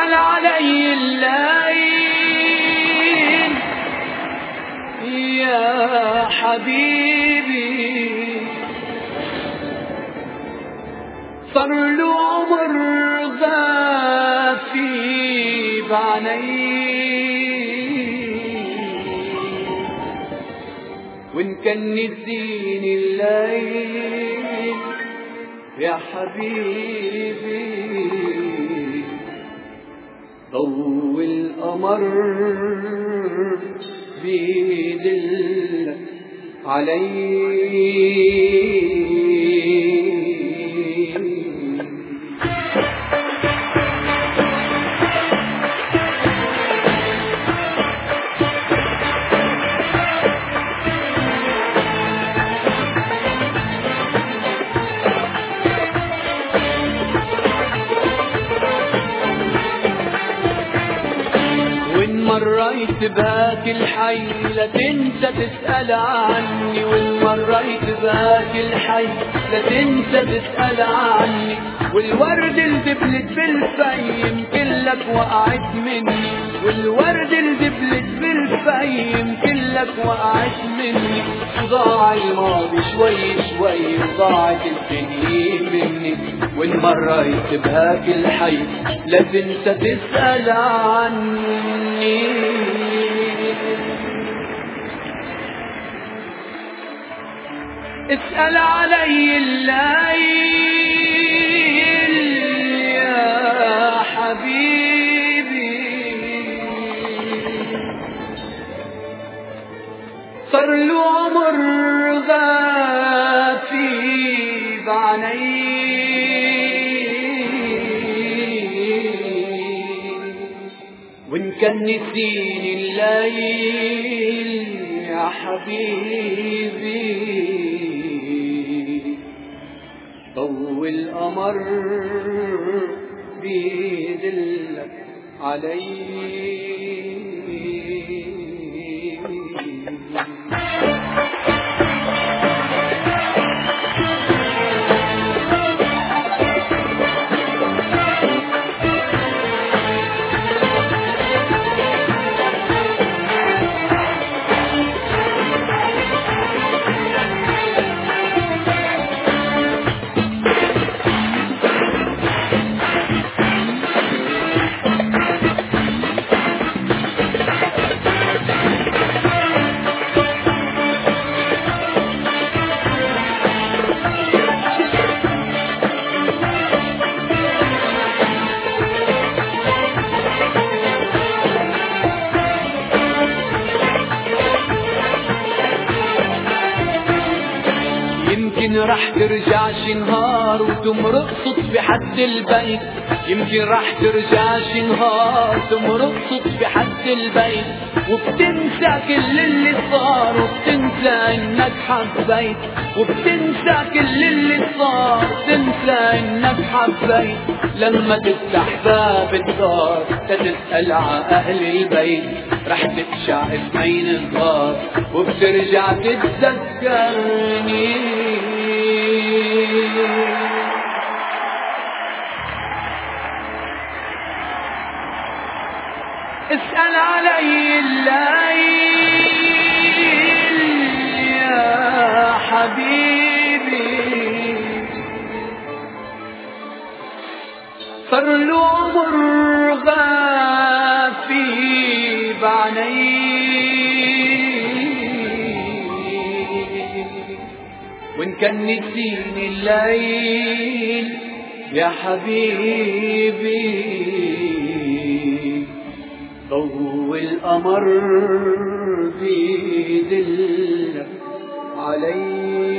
اسأل علي الليل يا حبيبي، صار له عمر غافي بعيني، وإن كان نسيني الليل يا حبيبي، ضوء القمر بيدل علي. وإن مريت بهاك الحي لا تنسى تسأل عني، وإن مريت بهاك الحي لا تنسى تسأل عني، والورد الدبلت بالفيم كلك وقعت مني، والورد الدبلت بالفيم كلك وقعت مني، وضاع الماضي شوي شوي وضاعت السنين مني، وإن مريت بهاك الحي لا تنسى تسأل عني. اسأل علي الليل يا حبيبي، صار له عمر غافي بعيني، وإن كان نسيني الليل يا حبيبي، ضوء القمر بيدلك علي. يمكن رح ترجع شي نهار وتمرق صدفة حد البيت، يمكن رح ترجع شي نهار تمرق صدفة حد البيت، وبتنسى كل اللي صار وبتنسى انك حبيت، وبتنسى كل اللي صار تنسى انك حبيت، لما تفتح باب الدار تتسأل ع اهل البيت رح تتشع اسمين الغار وبترجع تتذكرني. اسأل علي الليل يا حبيبي، صار له عمر غافي بعيني، وإن كان نسيني الليل يا حبيبي، ضوء القمر بيدلك علي.